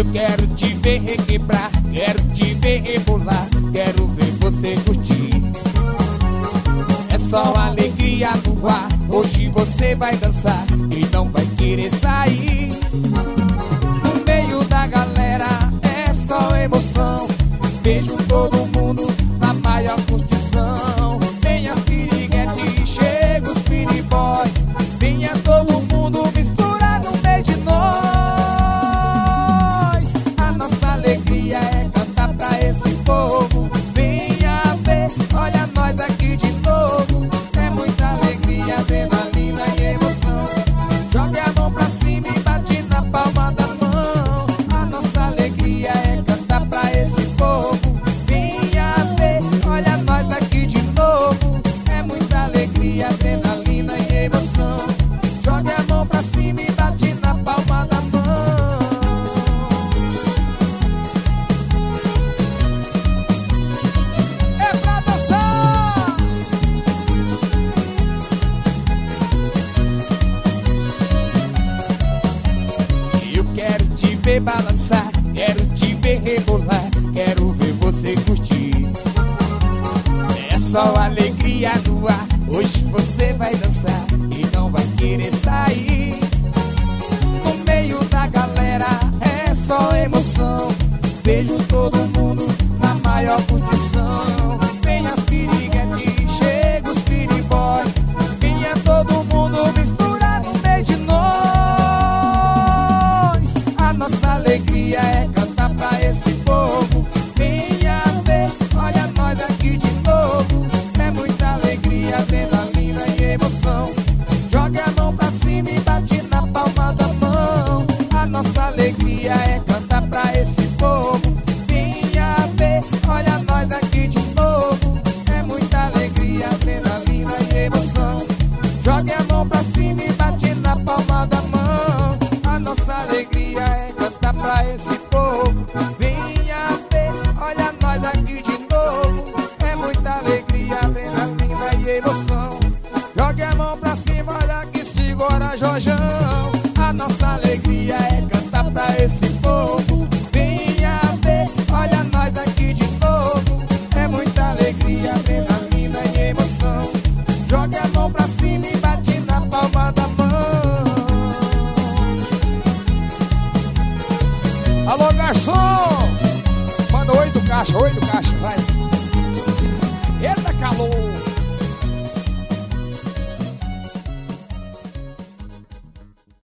Eu quero te ver requebrar, quero te ver rebolar, quero ver você curtir. É só alegria no ar, hoje você vai dançar e não vai querer sair. No meio da galera é só emoção, vejo todo mundo na maior curtição. Venha as piriguetes, chega os piriboys, venha todo mundo misturar no meio de nós. A nossa alegria é cantar pra esse povo. Venha ver, olha nós aqui de novo. É muita alegria, adrenalina e emoção. Jogue a mão pra cima e bate na palma da mão. A nossa alegria é cantar pra esse povo. Venha ver, olha nós aqui de novo. É muita alegria, adrenalina e emoção. Jogue a mão pra cima e bate na palma da mão. É pra dançar! Eu quero te ver balançar, quero te ver rebolar, quero ver você curtir. É só alegria no ar, hoje você vai dançar e não vai querer sair. No meio da galera é só emoção, vejo todo mundo na maior curtição. Vem as piriguetes, chega os piriboys, venha todo mundo misturar no meio de nós. A nossa alegria é cantar pra esse povo. Venha ver, olha nós aqui de novo. É muita alegria, adrenalina e emoção. Jogue a mão pra cima e bate na palma da mão. A nossa alegria é cantar pra esse povo. Venha ver, olha nós aqui de novo. É muita alegria, adrenalina e emoção. Jogue a mão pra cima e bate na palma da mão. A nossa alegria é cantar pra esse povo. Venha ver, olha nós aqui de novo. É muita alegria, adrenalina e emoção. Jogue a mão pra cima, olha que segura Jorjão. A nossa alegria é cantar pra esse povo. Venha ver, olha nós aqui de novo. É muita alegria, adrenalina e emoção. Jogue a mão pra cima e bate na palma da mão. Alô, garçom! Manda 8 caixas, vai.